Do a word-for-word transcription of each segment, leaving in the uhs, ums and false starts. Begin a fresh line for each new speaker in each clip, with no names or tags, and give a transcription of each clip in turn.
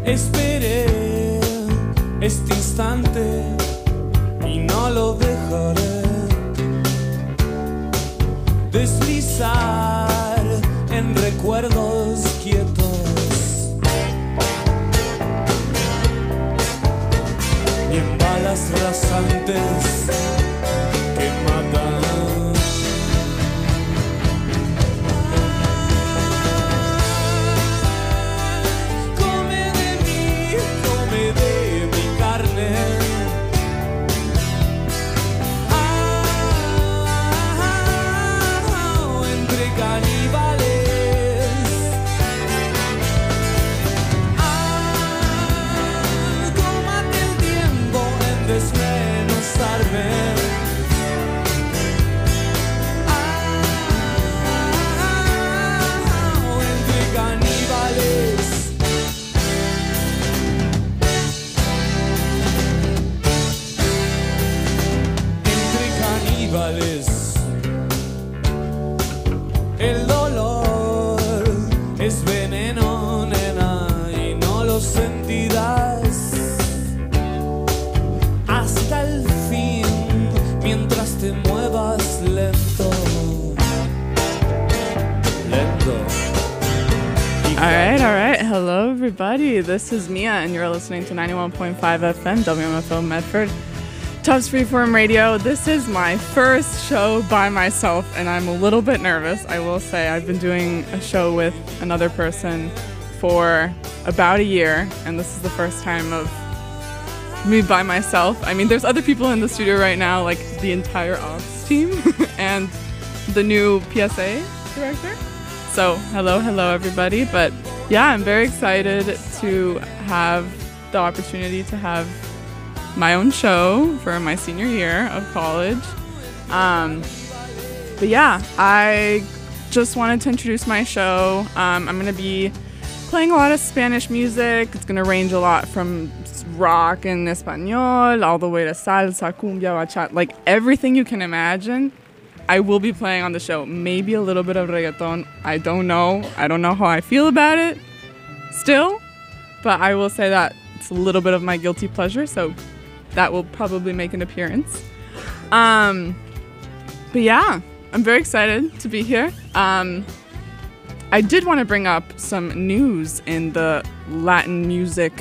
Esperé este instante y no lo dejaré deslizar en recuerdos quietos y en balas rasantes que matan. El dolor es veneno, nena, y no lo sentirás hasta el fin mientras te muevas lento, lento.
All right, all right. Hello, everybody. This is Mia, and you're listening to ninety-one point five F M, W M F O Medford. Tufts Freeform Radio. This is my first show by myself, and I'm a little bit nervous. I will say I've been doing a show with another person for about a year, and this is the first time of me by myself. I mean, there's other people in the studio right now, like the entire ops team and the new P S A director. So hello, hello, everybody. But yeah, I'm very excited to have the opportunity to have my own show for my senior year of college. Um, but yeah, I just wanted to introduce my show. Um, I'm going to be playing a lot of Spanish music. It's going to range a lot from rock and español all the way to salsa, cumbia, bachata, like everything you can imagine. I will be playing on the show. Maybe a little bit of reggaeton. I don't know. I don't know how I feel about it still, but I will say that it's a little bit of my guilty pleasure, so that will probably make an appearance. Um, but yeah, I'm very excited to be here. Um, I did want to bring up some news in the Latin music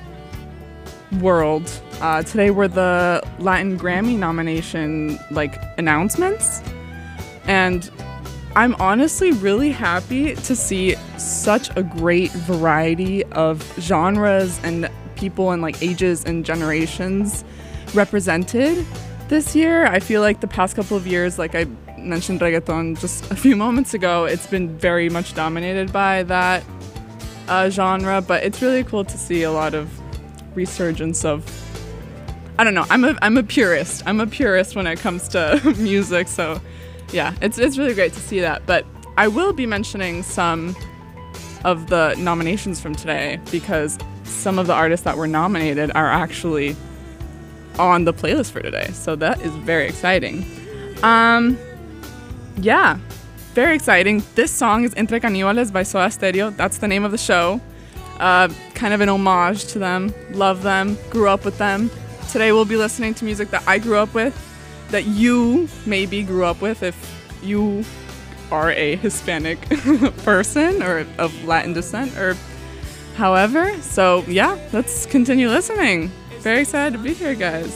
world. Uh, today were the Latin Grammy nomination like announcements, and I'm honestly really happy to see such a great variety of genres and people and like ages and generations represented this year. I feel like the past couple of years, like I mentioned reggaeton just a few moments ago, it's been very much dominated by that uh, genre, but it's really cool to see a lot of resurgence of, I don't know, I'm a I'm a purist. I'm a purist when it comes to music, so yeah, it's it's really great to see that. But I will be mentioning some of the nominations from today because some of the artists that were nominated are actually on the playlist for today. So that is very exciting. Um, yeah, very exciting. This song is Entre Caníbales by Soda Stereo. That's the name of the show. Uh, kind of an homage to them. Love them. Grew up with them. Today we'll be listening to music that I grew up with, that you maybe grew up with if you are a Hispanic person or of Latin descent or however. So yeah, let's continue listening. Very excited to be here, guys.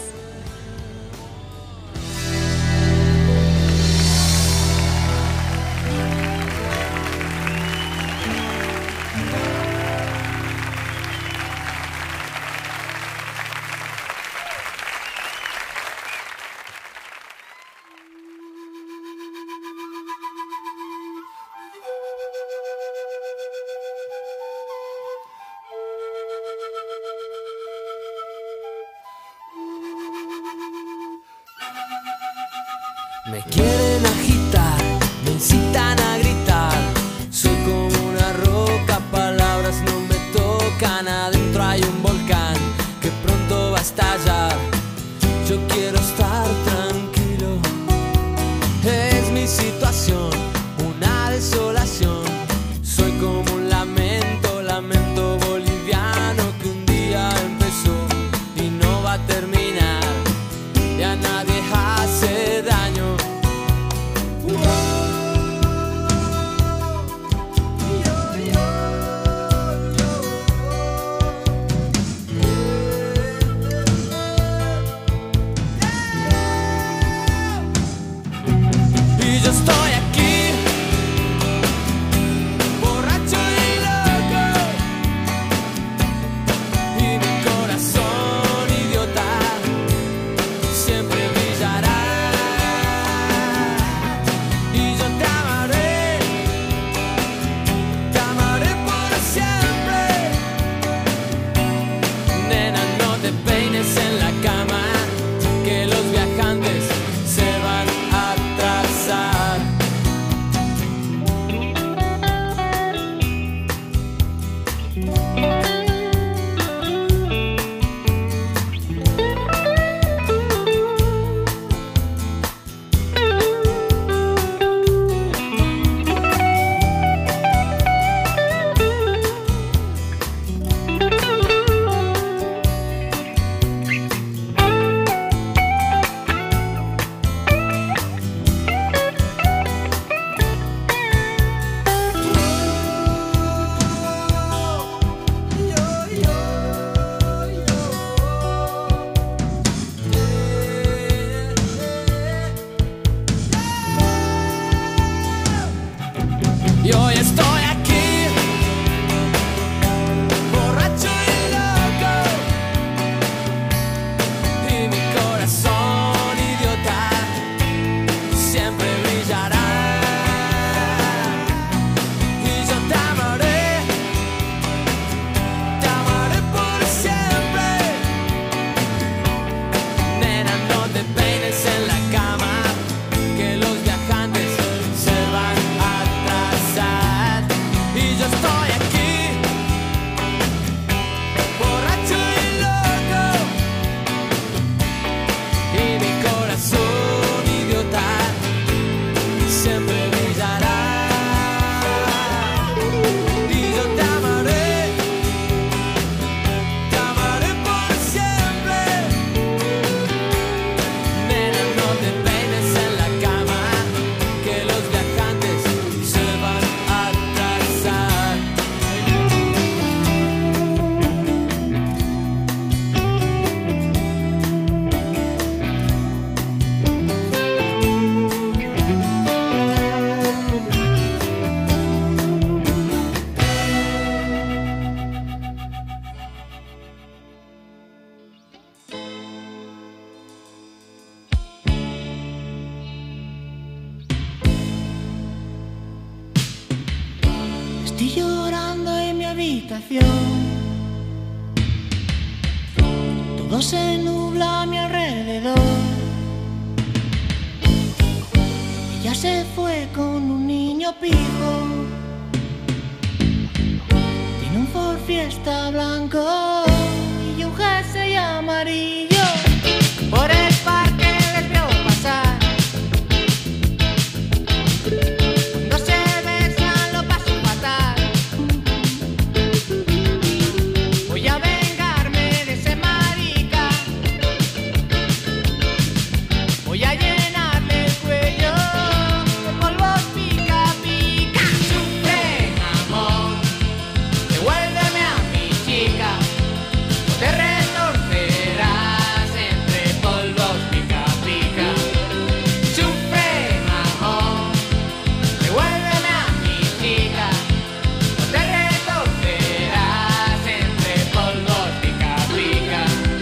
Me quieren agitar, me incitan a gritar. Soy como una roca, palabras no me tocan. Adentro hay un volcán que pronto va a estallar. Yo quiero estar tranquilo. Es mi situación, una desolación. Soy como un lamento, lamento boliviano que Y hoy estoy aquí, borracho y loco, y mi corazón idiota siempre brillará. Y yo te amaré, te amaré por siempre. Nena, no te peines en la cama, que los viajantes se van a atrasar. Y yo estoy aquí, borracho y loco, y mi corazón idiota siempre brillará. Y yo te amaré, te amaré por siempre. Nena, no te peines en la cama, que los viajantes se van a atrasar.
Estoy llorando en mi habitación, todo se nubla a mi alrededor. Ella se fue con un niño pijo, tiene un Ford Fiesta blanco y un jersey amarillo. Por el parque les veo pasar, cuando se besan lo paso fatal. Voy a vengarme de ese marica, voy a llenarle el cuello de polvos pica pica. Sufre, amor, devuélveme a mi chica, te retorcerás entre polvos pica pica. Sufre, amor, devuélveme a mi chica, te retorcerás entre polvos pica pica.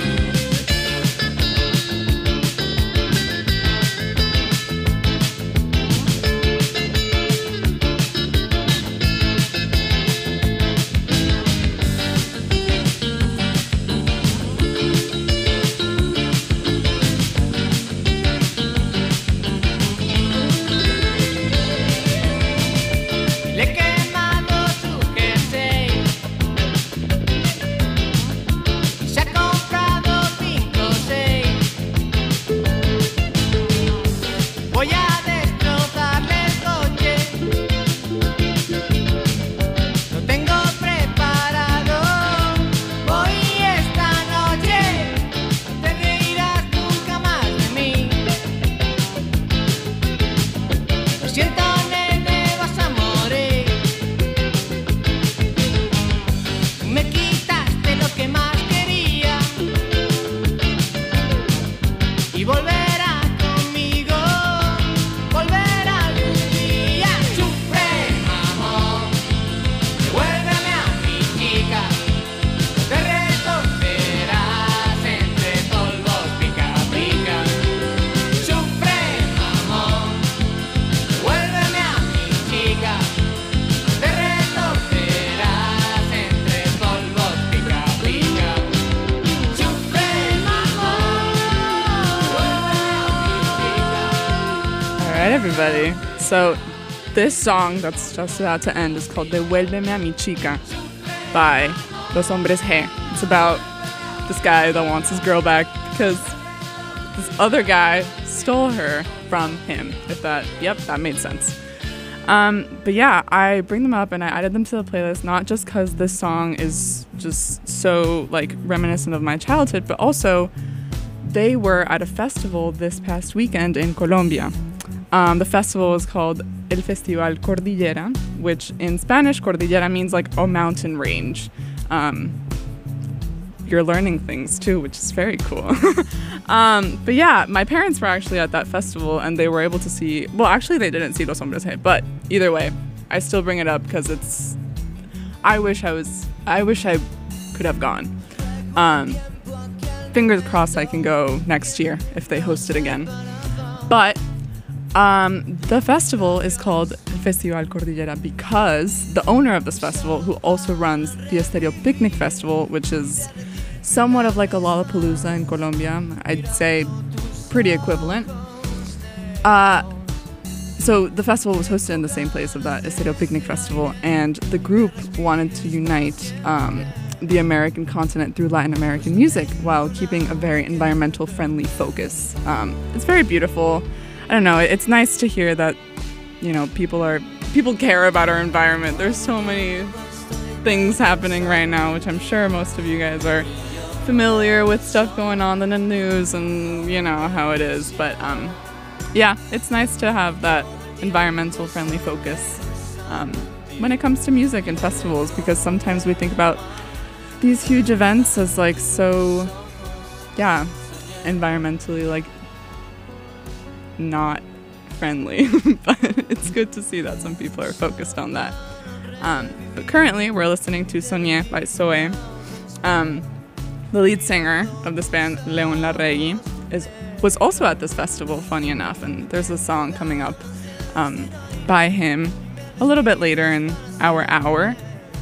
Le he quemado su jersey y se ha comprado cinco o seis. Voy a destrozarle el coche, lo tengo preparado. Voy esta noche, no te reirás nunca más de mí. Lo siento, nene, vas a morir. Tú me quitaste lo que más quería y volverás conmigo, volverá algún día. Sufre, amor, devuélveme a mi chica, te retorcerás entre polvos pica pica. Sufre, amor, devuélveme a mi chica, te retorcerás entre polvos pica pica. Sufre, amor, devuélveme a mi chica.
All right, everybody. So this song that's just about to end is called Devuélveme a mi chica. by Los Hombres G. It's about this guy that wants his girl back because this other guy stole her from him. If that, yep, that made sense. Um, but yeah, I bring them up and I added them to the playlist, not just because this song is just so like reminiscent of my childhood, but also they were at a festival this past weekend in Colombia. Um, the festival is called El Festival Cordillera, which in Spanish, Cordillera means like a mountain range. Um, you're learning things too, which is very cool. um, but yeah, my parents were actually at that festival and they were able to see, well, actually they didn't see Los Hombres G, but either way, I still bring it up because it's, I wish I was, I wish I could have gone. Um, fingers crossed I can go next year if they host it again. But um, the festival is called Festival Cordillera because the owner of this festival, who also runs the Estéreo Picnic Festival, which is somewhat of like a Lollapalooza in Colombia, I'd say pretty equivalent. Uh, so the festival was hosted in the same place of that Estéreo Picnic Festival, and the group wanted to unite um, the American continent through Latin American music while keeping a very environmental friendly focus. Um, it's very beautiful. I don't know, it's nice to hear that, you know, people are people care about our environment. There's so many things happening right now, which I'm sure most of you guys are familiar with, stuff going on in the news and you know how it is. But um, yeah, it's nice to have that environmental friendly focus um, when it comes to music and festivals, because sometimes we think about these huge events as like so, yeah, environmentally like not friendly, but it's good to see that some people are focused on that. Um, but currently we're listening to Soñé by Zoe. Um, the lead singer of this band, Leon Larregui, is was also at this festival, funny enough, and there's a song coming up um, by him a little bit later in our hour.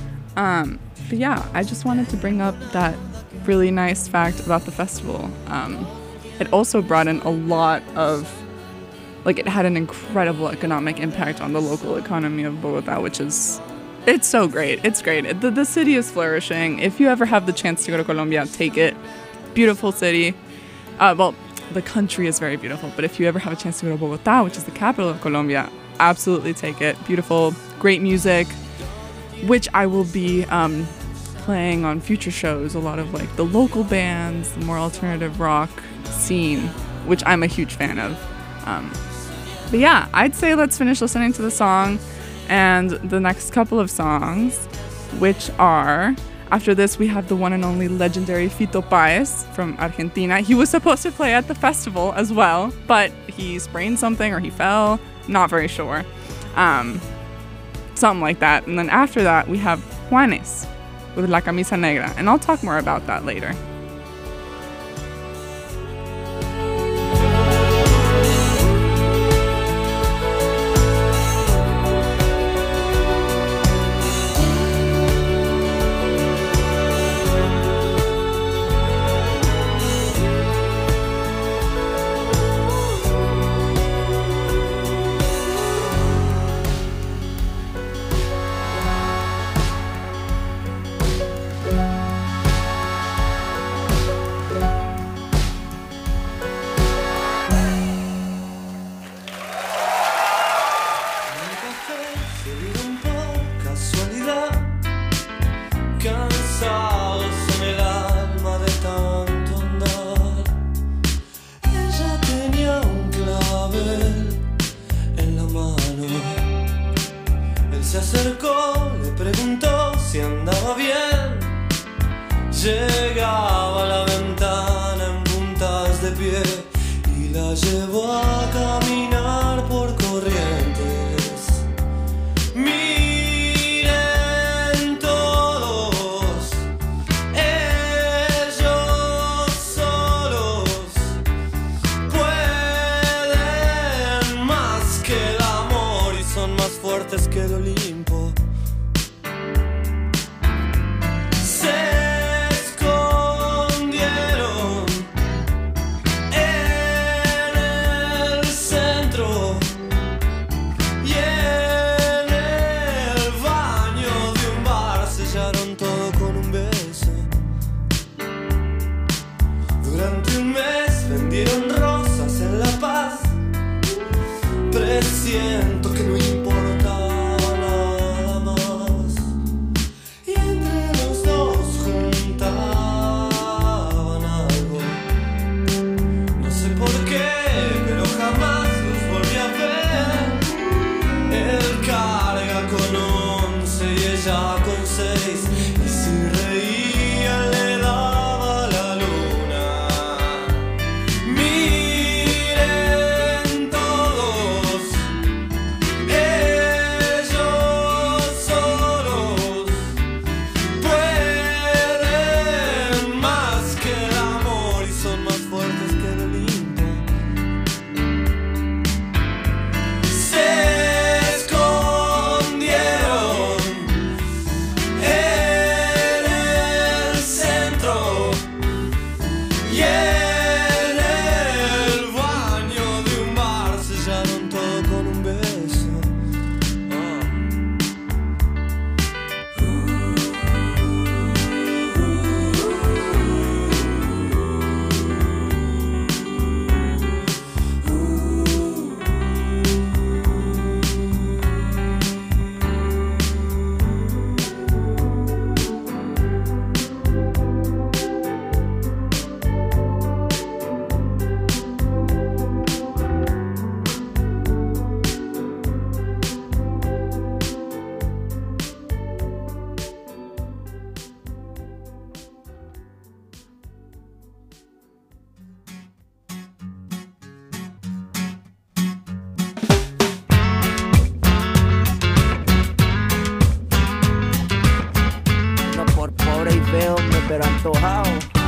Um, but yeah, I just wanted to bring up that really nice fact about the festival. Um, it also brought in a lot of Like, it had an incredible economic impact on the local economy of Bogota, which is, it's so great. It's great. The, the city is flourishing. If you ever have the chance to go to Colombia, take it. Beautiful city. Uh, well, the country is very beautiful, but if you ever have a chance to go to Bogota, which is the capital of Colombia, absolutely take it. Beautiful, great music, which I will be um, playing on future shows. A lot of, like, the local bands, the more alternative rock scene, which I'm a huge fan of. Um, But yeah, I'd say let's finish listening to the song and the next couple of songs, which are, after this we have the one and only legendary Fito Páez from Argentina. He was supposed to play at the festival as well, but he sprained something or he fell, not very sure. Um, something like that. And then after that we have Juanes with La Camisa Negra, and I'll talk more about that later.
Se escondieron en el feo, hombre, pero antojado.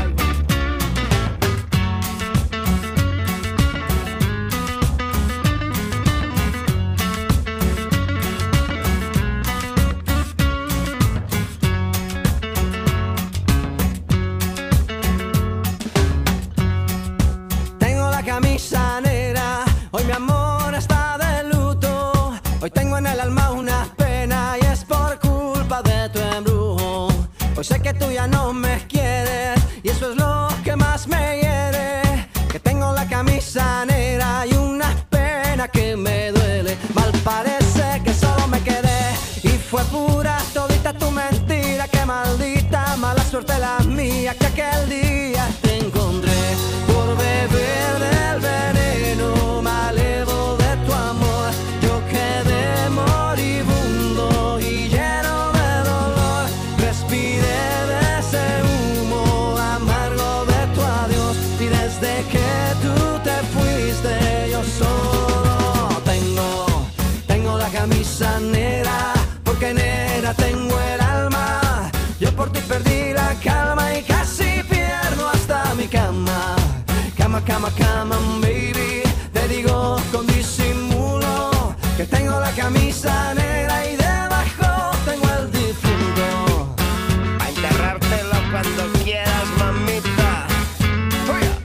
Tengo la camisa negra, hoy mi amor está de luto. Hoy tengo en el alma una pena y es por culpa de tu embrujo. Hoy sé que tú ya no me quieres y eso es lo que más me hiere. Que tengo la camisa negra y una pena que me duele. Mal parece que solo me quedé y fue pura todita tu mentira. Que maldita mala suerte la mía que aquel día te encontré. Por beber del veneno malevo de tu amor, yo quedé moribundo y lleno de dolor. Respiré de ese humo amargo de tu adiós y desde que tú te fuiste yo solo tengo, tengo la camisa negra, porque negra tengo el alma. Yo por ti perdí la calma y casi pierdo hasta mi cama. Cama, cama, cama, baby, te digo con disimulo que tengo la camisa negra y debajo tengo el difunto.
A enterrártelo cuando quieras, mamita. ¡Fuera!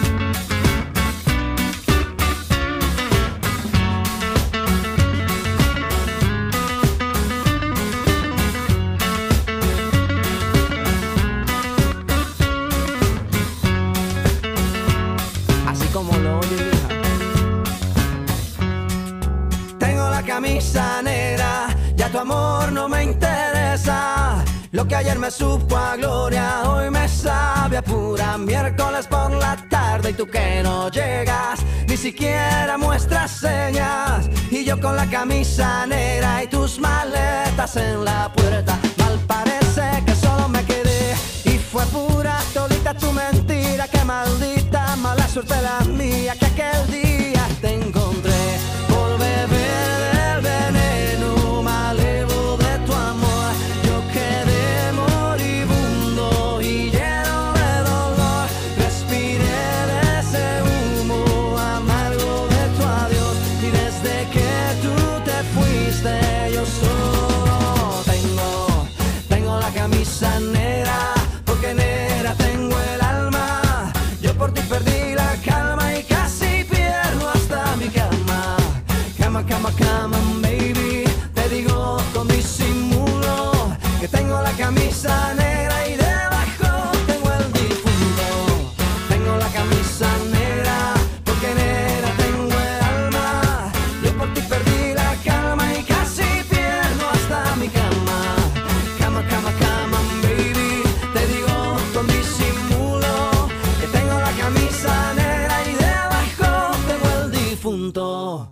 Así como lo oye, hija. Tengo la camisa negra, ya tu amor no me interesa. Lo que ayer me supo a gloria, hoy me sabe a pura miércoles por la tarde. Y tú que no llegas, ni siquiera muestras señas. Y yo con la camisa negra y tus maletas en la puerta. Mal parece que solo me quedé y fue pura todita tu mentira. Que maldita mala suerte la mía que aquel día te encontré. Por beber del veneno malevo de tu amor, yo quedé moribundo y lleno de dolor. Respiré de ese humo amargo de tu adiós y desde que tú te fuiste yo solo tengo, tengo la camisa negra, porque negra tengo el alma. Yo por ti perdí la calma y casi pierdo hasta mi cama. Cama, cama, cama, baby, te digo con disimulo que tengo la camisa negra y debajo tengo el difunto. Tengo la camisa negra, porque negra tengo el alma. Yo por ti perdí la calma y casi pierdo hasta mi cama. Cama, cama, cama, baby, te digo con disimulo que tengo la camisa negra y debajo tengo el difunto.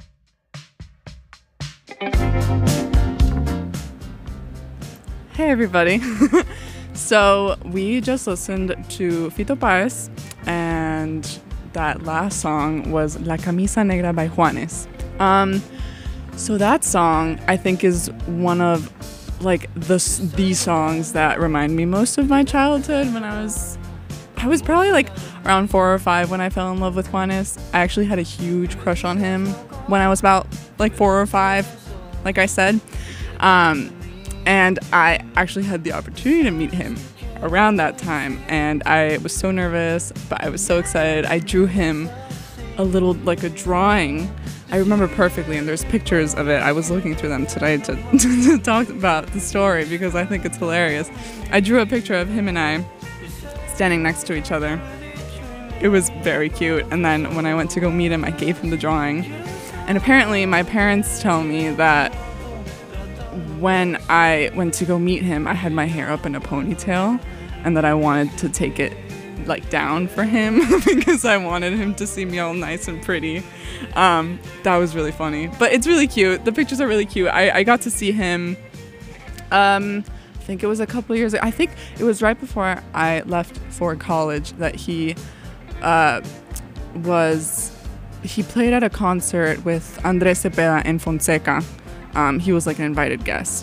Hey everybody. So we just listened to Fito Páez, and that last song was La Camisa Negra by Juanes. Um, so that song I think is one of like the the songs that remind me most of my childhood. When I was I was probably like around four or five when I fell in love with Juanes. I actually had a huge crush on him when I was about like four or five, like I said. Um, and I actually had the opportunity to meet him around that time, and I was so nervous, but I was so excited. I drew him a little, like a drawing. I remember perfectly, and there's pictures of it. I was looking through them today to, to talk about the story because I think it's hilarious. I drew a picture of him and I standing next to each other. It was very cute. And then when I went to go meet him, I gave him the drawing. And apparently my parents tell me that when I went to go meet him, I had my hair up in a ponytail and that I wanted to take it like down for him because I wanted him to see me all nice and pretty. Um, that was really funny, but it's really cute. The pictures are really cute. I, I got to see him, um, I think it was a couple of years ago. I think it was right before I left for college that he uh, was, he played at a concert with Andrés Cepeda and Fonseca. Um, he was like an invited guest,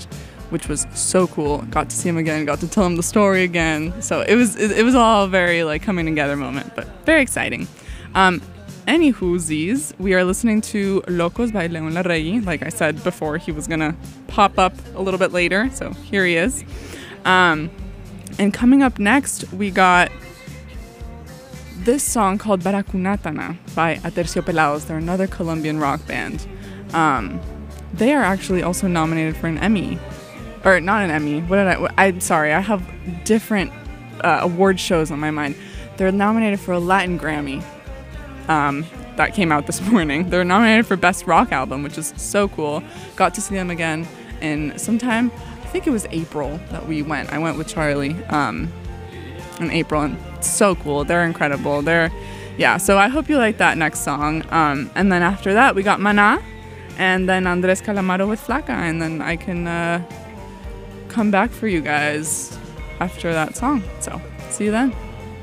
which was so cool. Got to see him again, got to tell him the story again. So it was it, it was all very like coming together moment, but very exciting. Um, Anywhoosies, we are listening to Locos by Leon Larregui. Like I said before, he was gonna pop up a little bit later, so here he is. Um, and coming up next, we got this song called Baracunatana by Aterciopelados. They're another Colombian rock band. Um, they are actually also nominated for an Emmy. Or not an Emmy. What did I... I'm sorry, I have different uh, award shows on my mind. They're nominated for a Latin Grammy. Um, that came out this morning. They're nominated for Best Rock Album, which is so cool. Got to see them again in sometime, I think it was April that we went. I went with Charlie um, in April, and it's so cool. They're incredible. They're, yeah, so I hope you like that next song. Um, and then after that, we got Maná, and then Andrés Calamaro with Flaca, and then I can uh, come back for you guys after that song. So, see you then.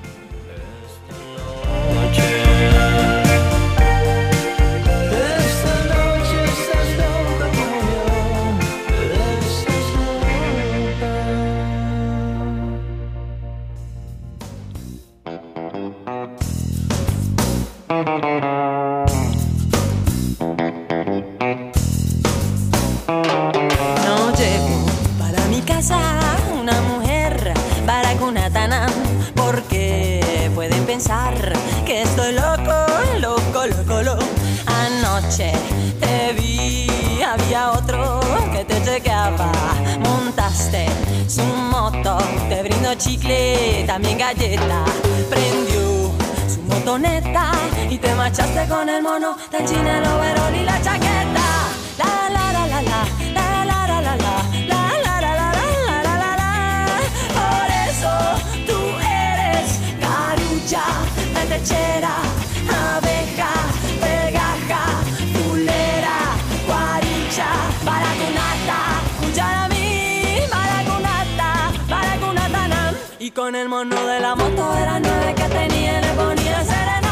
No llevo para mi casa una mujer baracunatana, porque pueden pensar que estoy loco, loco, loco, loco. Anoche te vi, había otro que te chequeaba. Montaste su moto, te brindó chicle, también galleta. Prendió su motoneta y te marchaste con el mono del chino, el overol y la chaqueta. La la la la la, la la la la la, la la la la la la la la. Por eso tú eres carulla, metechera, abeja, pegaja, fulera, guaricha, baracunata, escuchar a mí, baracunata, baracunatana. Y con el mono de la moto era nueve que tenía, le ponía serenata.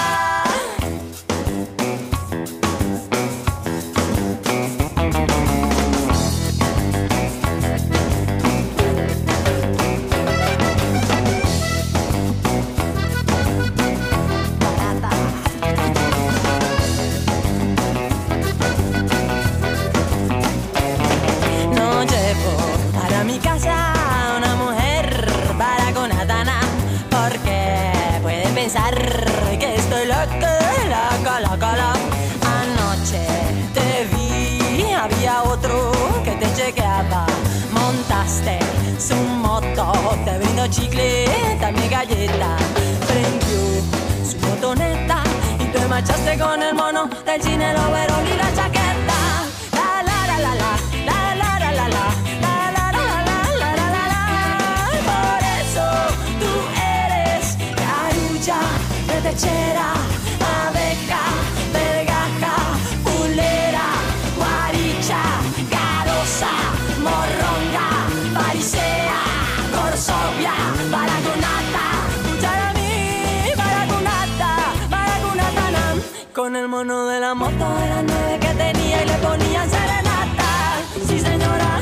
No llevo para mi casa una mujer baracunatana, porque pueden pensar que estoy loca, loca, loca, loca. Anoche te vi, había otro que te chequeaba. Montaste su moto, te brindó chicle, también galleta. Prendió su motoneta y te marchaste con el mono del cine, el overol y la chaqueta. La la la la la, la la la la la, la la la la la la la la. Por eso tú eres carulla, metechera, abeja, pegaja, fulera, guaricha, carosa, morronga, farisea, corsovia, baracunata, escuchar a mí, baracunata, baracunatana. Con el mono de la moto eran nueve que tenía y le ponían serenata. Sí, señora.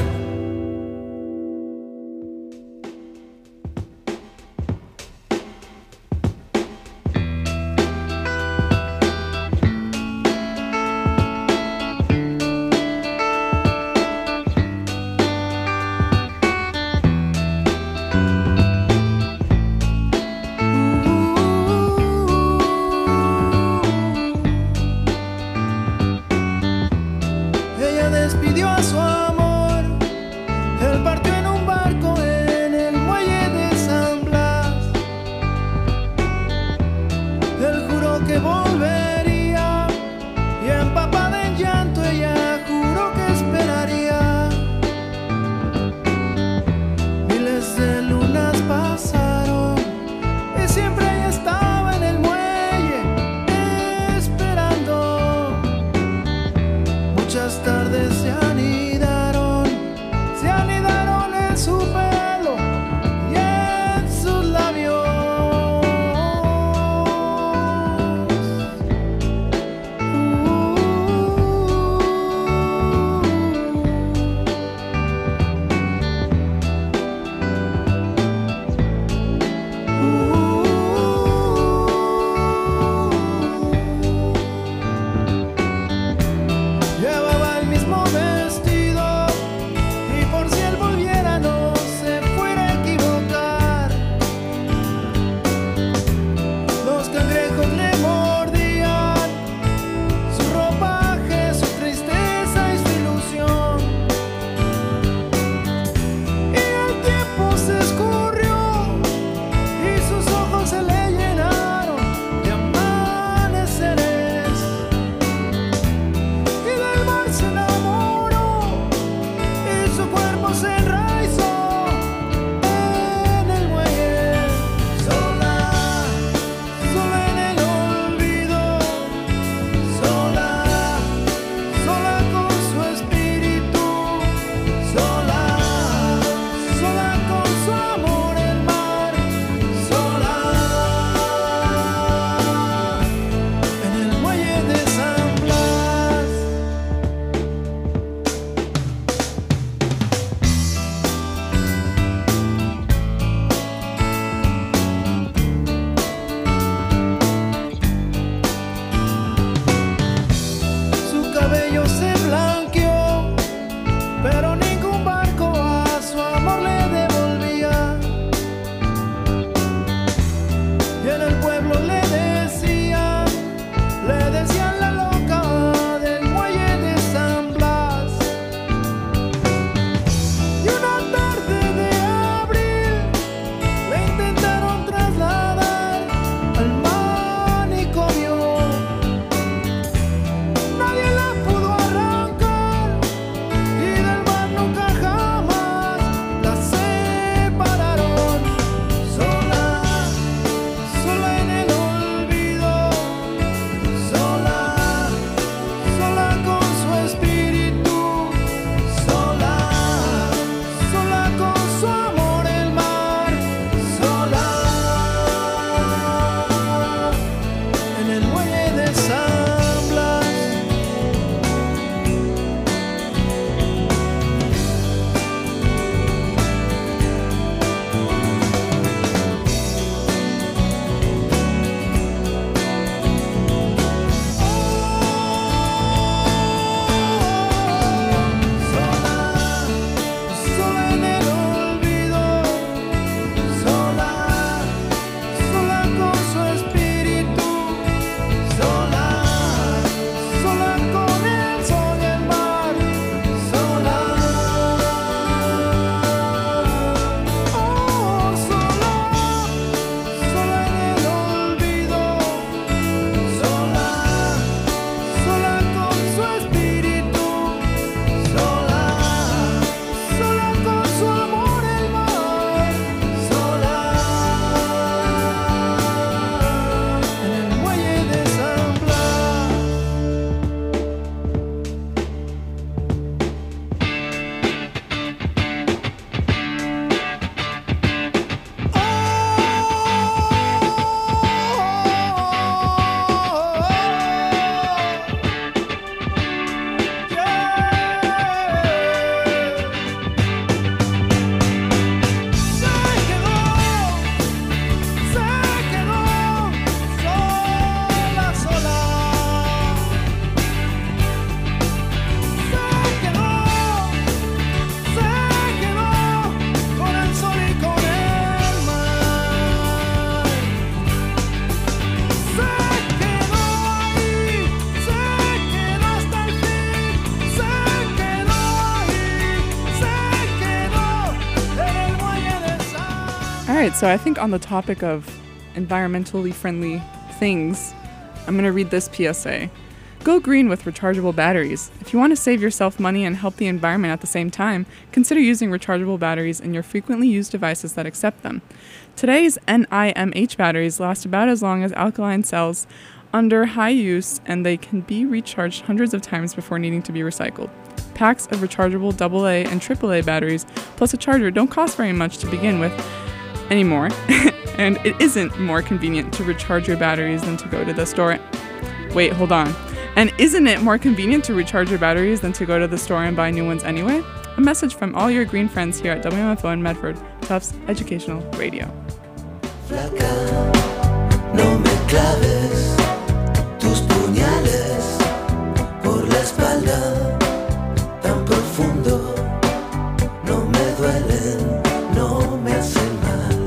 All right, so I think on the topic of environmentally friendly things, I'm going to read this P S A. Go green with rechargeable batteries. If you want to save yourself money and help the environment at the same time, consider using rechargeable batteries in your frequently used devices that accept them. Today's N I M H batteries last about as long as alkaline cells under high use, and they can be recharged hundreds of times before needing to be recycled. Packs of rechargeable double A and triple A batteries plus a charger don't cost very much to begin with anymore, and it isn't more convenient to recharge your batteries than to go to the store. Wait, hold on. And isn't it more convenient to recharge your batteries than to go to the store and buy new ones anyway? A message from all your green friends here at W M F O in Medford, Tufts Educational Radio.
Flaca, no me claves tus puñales por la espalda tan profundo. No me duelen, no me hacen mal.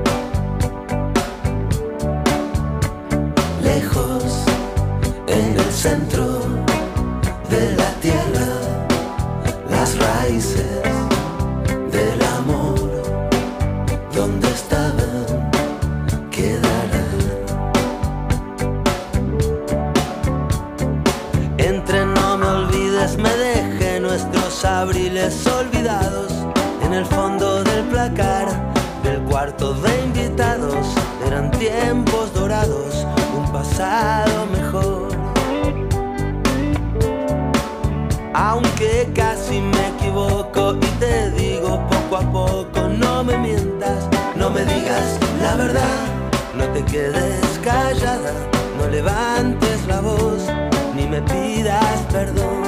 Lejos, en el centro de la tierra, las raíces del amor, donde estaban, quedarán. Entre no me olvides, me dejé nuestros abriles olvidados en el fondo del placar del cuarto de invitados. Eran tiempos dorados, un pasado mejor. Aunque casi me equivoco y te digo poco a poco, no me mientas, no me digas la verdad, no te quedes callada, no levantes la voz, ni me pidas perdón.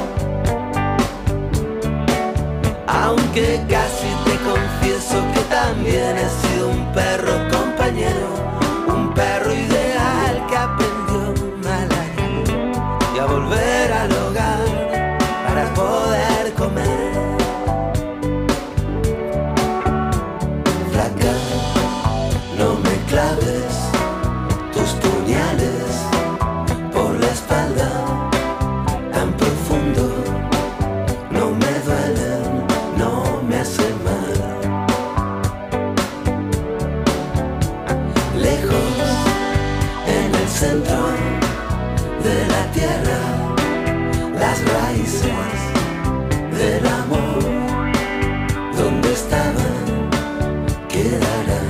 Aunque casi te confieso que también he sido un perro compañero, un perro ideal que aprendió a ladrar y a volver al hogar para poder comer. Flaca, no me claves tus puñales por la espalda tan profundo. No me duelen, no me hacen mal. Lejos, en el centro de la tierra, las raíces del amor, donde estaban, quedarán.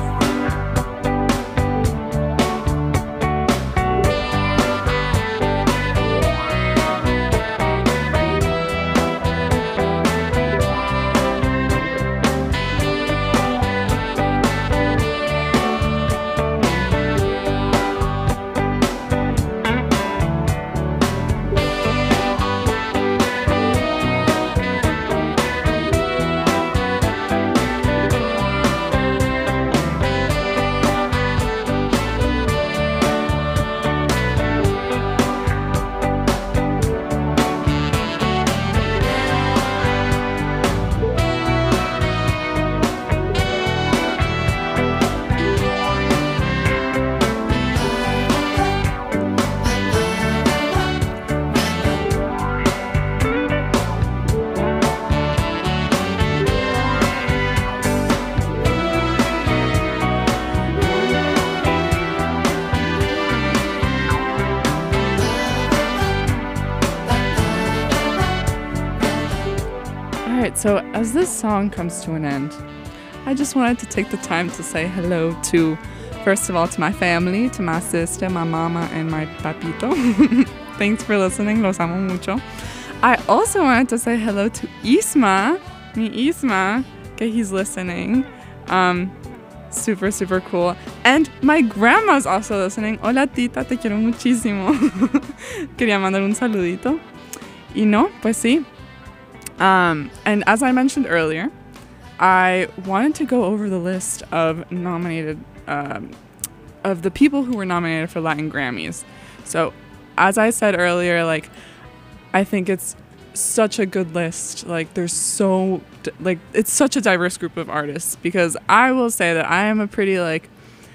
So as this song comes to an end, I just wanted to take the time to say hello to, first of all, to my family, to my sister, my mama, and my papito. Thanks for listening, los amo mucho. I also wanted to say hello to Isma, mi Isma, que he's listening. Um, super, super cool. And my grandma's also listening. Hola tita, te quiero muchísimo. Quería mandar un saludito. Y no, pues sí. Um, and as I mentioned earlier, I wanted to go over the list of nominated, um, of the people who were nominated for Latin Grammys. So, as I said earlier, like, I think it's such a good list. Like, there's so, like, it's such a diverse group of artists, because I will say that I am a pretty, like,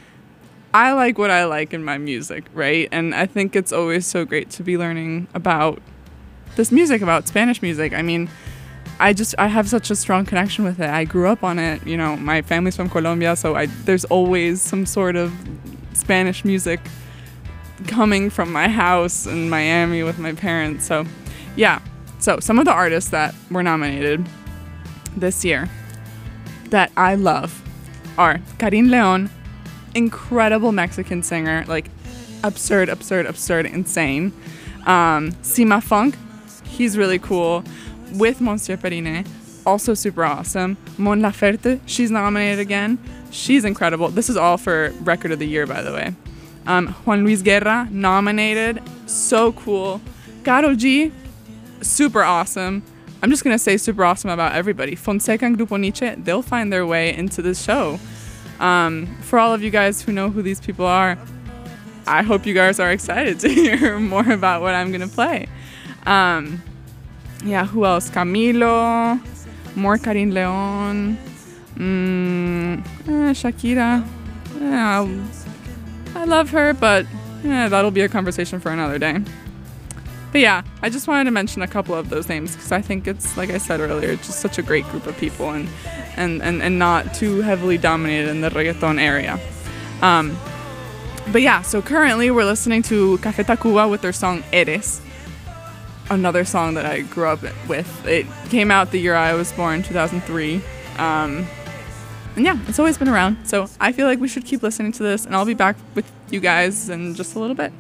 I like what I like in my music, right? And I think it's always so great to be learning about this music, about Spanish music. I mean, I just I have such a strong connection with it. I grew up on it. You know, my family's from Colombia, so I there's always some sort of Spanish music coming from my house in Miami with my parents. So, yeah. So some of the artists that were nominated this year that I love are Karin Leon, incredible Mexican singer, like absurd, absurd, absurd, insane. Um, Sima Funk, he's really cool. With Monsieur Periné, also super awesome. Mon Laferte, she's nominated again. She's incredible. This is all for Record of the Year, by the way. Um, Juan Luis Guerra, nominated. So cool. Karol G, super awesome. I'm just going to say super awesome about everybody. Fonseca and Grupo Nietzsche, they'll find their way into this show. Um, for all of you guys who know who these people are, I hope you guys are excited to hear more about what I'm going to play. Um... Yeah, who else? Camilo, more Karin Leon, mm, eh, Shakira. Yeah, I love her, but yeah, that'll be a conversation for another day. But yeah, I just wanted to mention a couple of those names because I think it's, like I said earlier, just such a great group of people and and, and, and not too heavily dominated in the reggaeton area. Um, but yeah, so currently we're listening to Café Tacuba with their song Eres. Another song that I grew up with. It came out the year I was born, two thousand three. Um, and yeah, it's always been around. So I feel like we should keep listening to this, and I'll be back with you guys in just a little bit.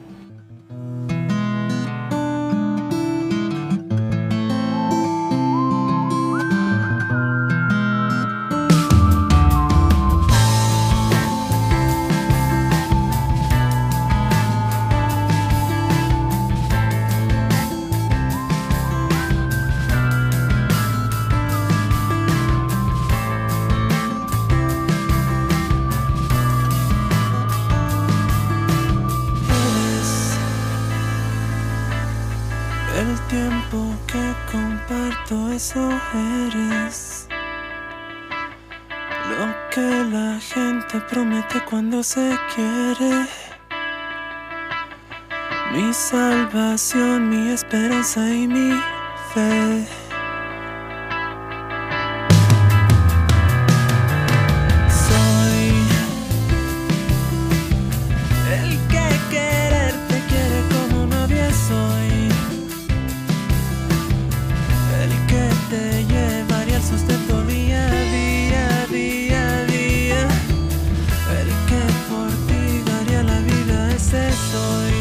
Eso eres lo que la gente promete cuando se quiere. Mi salvación, mi esperanza y mi fe. Soy el que quererte quiere como nadie soy. Te llevaría el sustento día a día, día a día. El que por ti daría la vida, ese soy.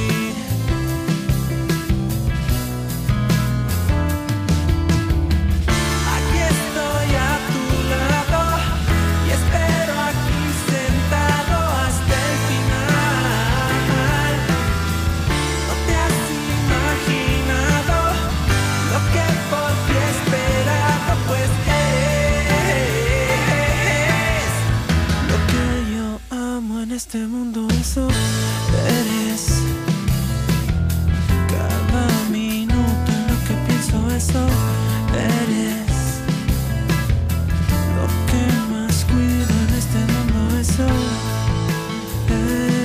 Aquí estoy a tu lado y espero aquí sentado hasta el final. No te has imaginado lo que por ti esperaba, pues eres lo que yo amo en este mundo. Eso eres. Cada minuto en lo que pienso, eso eres. Lo que más cuido en este mundo, eso eres.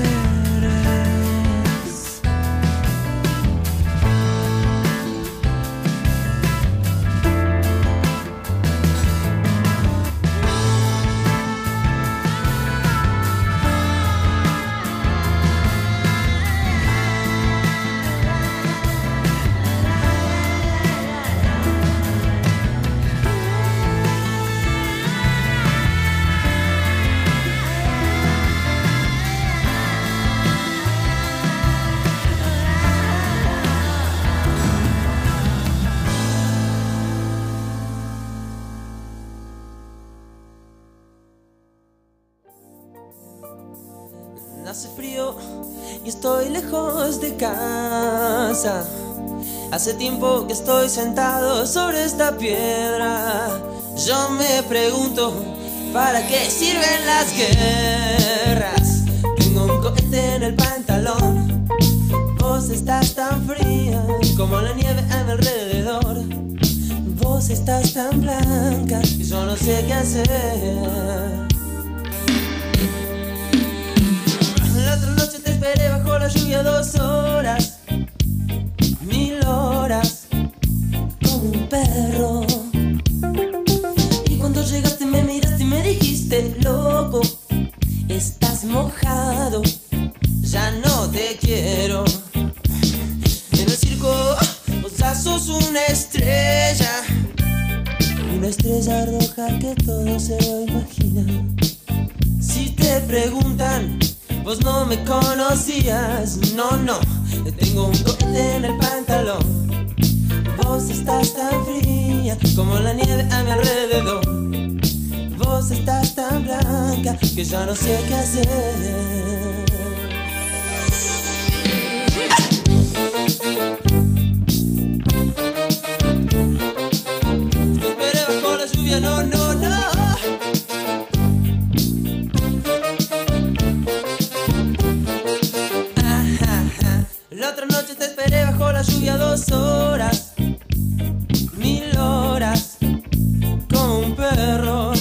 Hace frío y estoy lejos de casa. Hace tiempo que estoy sentado sobre esta piedra. Yo me pregunto, ¿para qué sirven las guerras? Tengo un cohete en el pantalón. Vos estás tan fría como la nieve a mi alrededor. Vos estás tan blanca y yo no sé qué hacer. La otra noche te esperé bajo la lluvia dos horas, mil horas, como un perro. preguntan, vos no me conocías. No, no, tengo un corte en el pantalón. Vos estás tan fría como la nieve a mi alrededor. Vos estás tan blanca que ya no sé qué hacer. Esperé bajo la lluvia, no, no, no. La otra noche te esperé bajo la lluvia dos horas, mil horas, como un perro.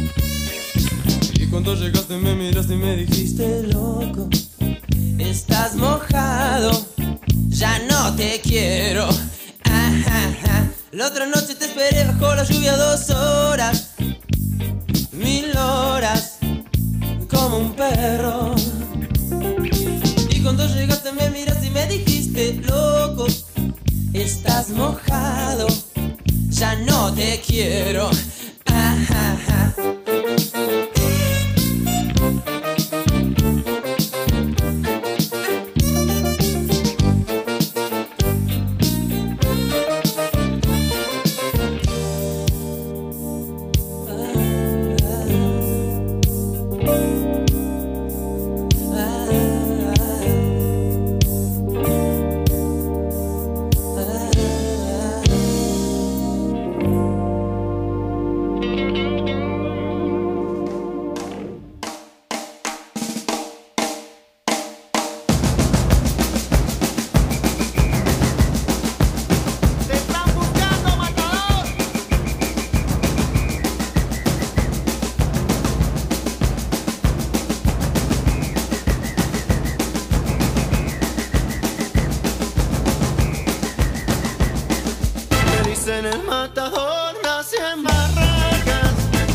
Y cuando llegaste me miraste y me dijiste, loco, estás mojado, ya no te quiero. Ajá. La otra noche te esperé bajo la lluvia dos horas, mil horas, como un perro. Y cuando llegaste me miraste y me dijiste, loco, estás mojado, ya no te quiero. Ajá.
En el matador nacen barracas.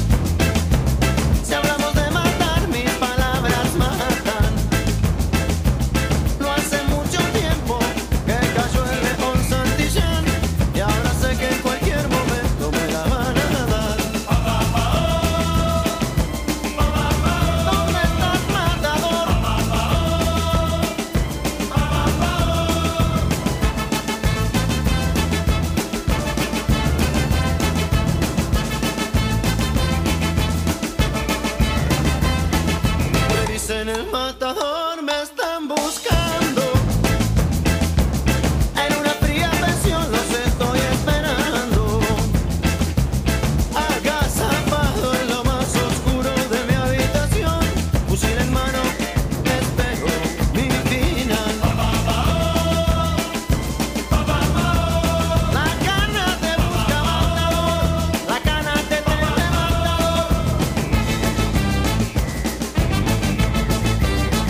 Si hablamos de matar, mis palabras matan. No hace mucho tiempo que cayó el león Santillán, y ahora sé que en cualquier momento me la van a dar. ¿Dónde estás, matador? En el matador me están buscando. En una fría pensión los estoy esperando. Agazapado en lo más oscuro de mi habitación, fusil en mano, espero mi final. La cana te busca, matador. La cana te teme, matador.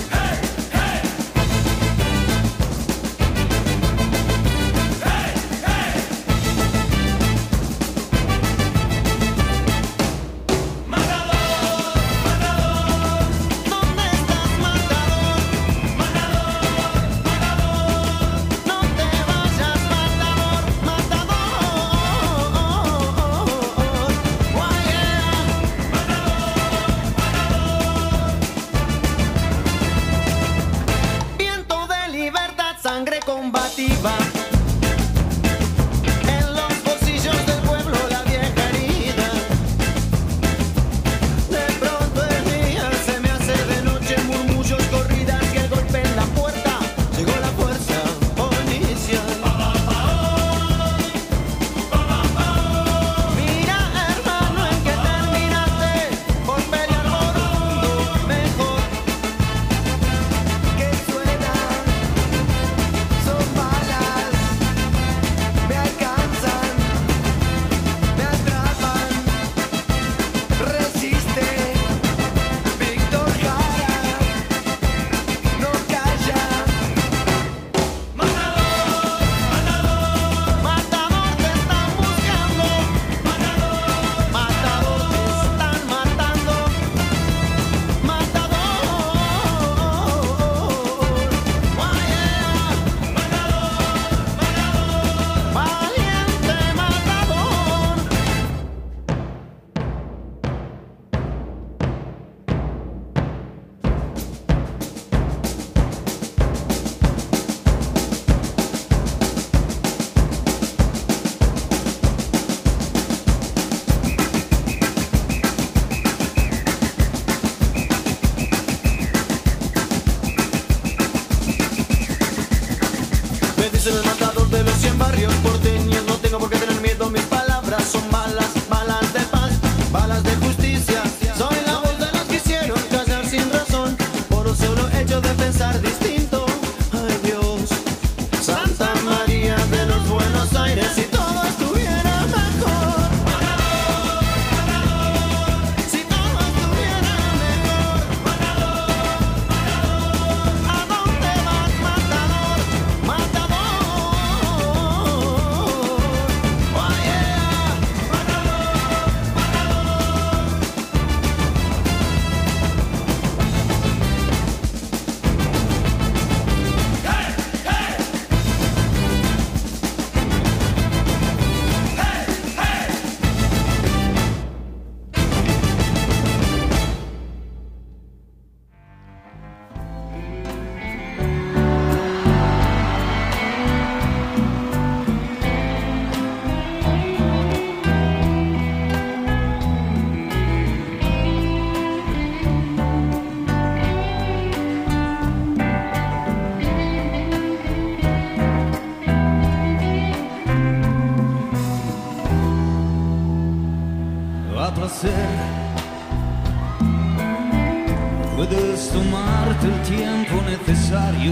Puedes tomarte el tiempo necesario,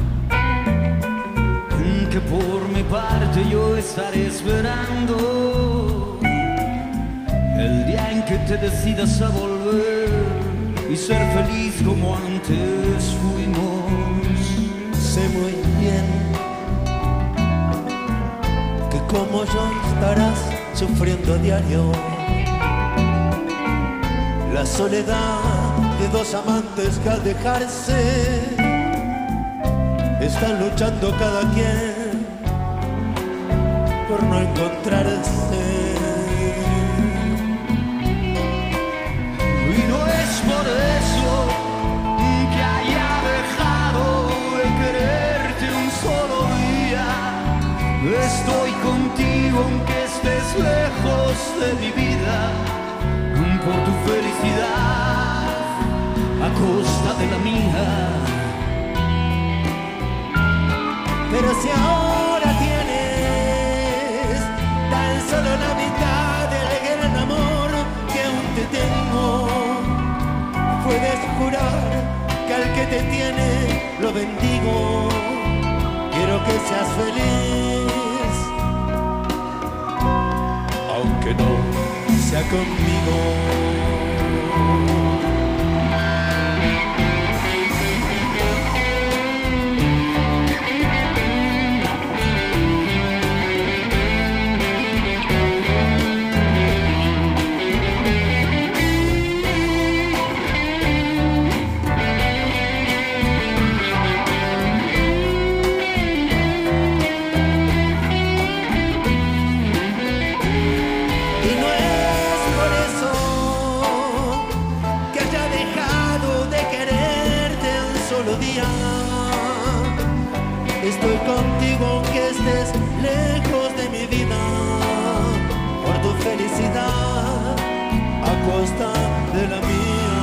que por mi parte yo estaré esperando el día en que te decidas a volver y ser feliz como antes fuimos.
Sé muy bien que como yo estarás sufriendo a diario la soledad de dos amantes que al dejarse están luchando cada quien por no encontrarse.
Y no es por eso que haya dejado de quererte un solo día. Estoy contigo aunque estés lejos de mi vida, por tu felicidad a costa de la mía.
Pero si ahora tienes tan solo la mitad del gran amor que aún te tengo, puedes jurar que al que te tiene lo bendigo. Quiero que seas feliz, aunque no sea conmigo. Estoy contigo aunque estés lejos de mi vida, por tu felicidad a costa de la mía.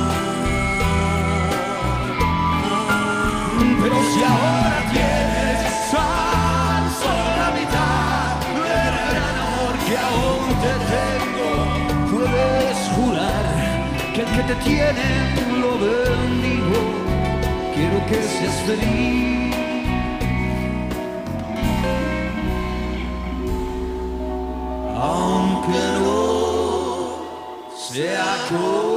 Pero si ahora tienes tan solo la mitad del gran amor que aún te tengo, puedes jurar que el que te tiene lo bendigo. Quiero que seas feliz, aunque no sea conmigo.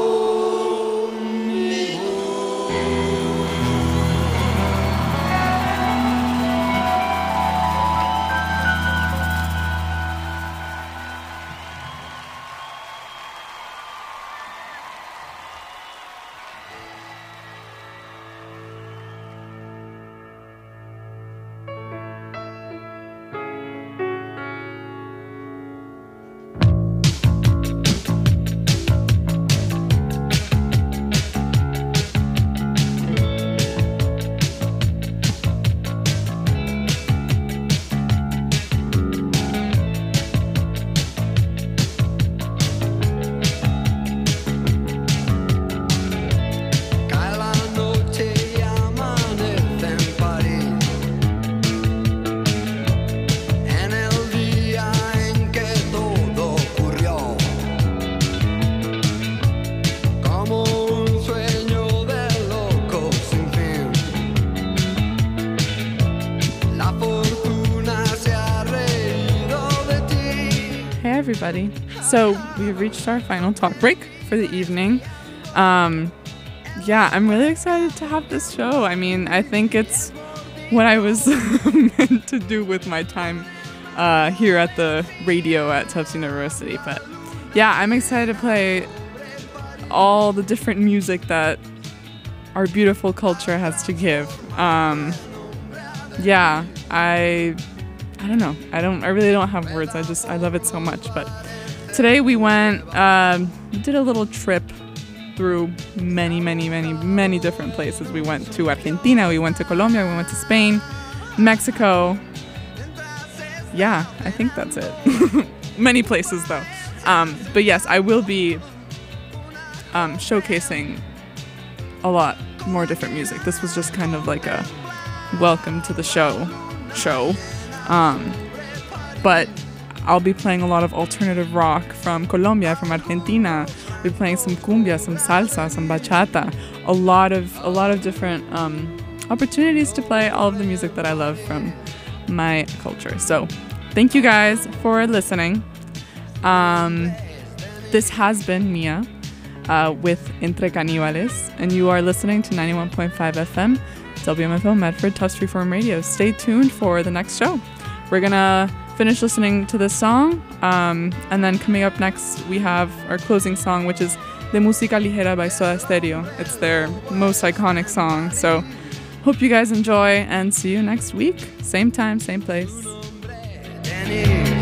Everybody. So we've reached our final talk break for the evening. Um, yeah, I'm really excited to have this show. I mean, I think it's what I was meant to do with my time uh, here at the radio at Tufts University. But yeah, I'm excited to play all the different music that our beautiful culture has to give. Um, yeah, I... I don't know. I don't. I really don't have words. I just. I love it so much. But today we went. Um, we did a little trip through many, many, many, many different places. We went to Argentina. We went to Colombia. We went to Spain, Mexico. Yeah, I think that's it. Many places though. Um, but yes, I will be um, showcasing a lot more different music. This was just kind of like a welcome to the show. Show. Um, but I'll be playing a lot of alternative rock from Colombia, from Argentina, We'll be playing some cumbia, some salsa, some bachata, a lot of a lot of different um, opportunities to play all of the music that I love from my culture. So thank you guys for listening. Um, this has been Mia uh, with Entre Caníbales, and you are listening to ninety-one point five F M, W M F O Medford, Tufts Freeform Radio. Stay tuned for the next show. We're gonna finish listening to this song, um, and then coming up next we have our closing song, which is De Música Ligera by Soda Stereo. It's their most iconic song. So hope you guys enjoy, and see you next week. Same time, same place.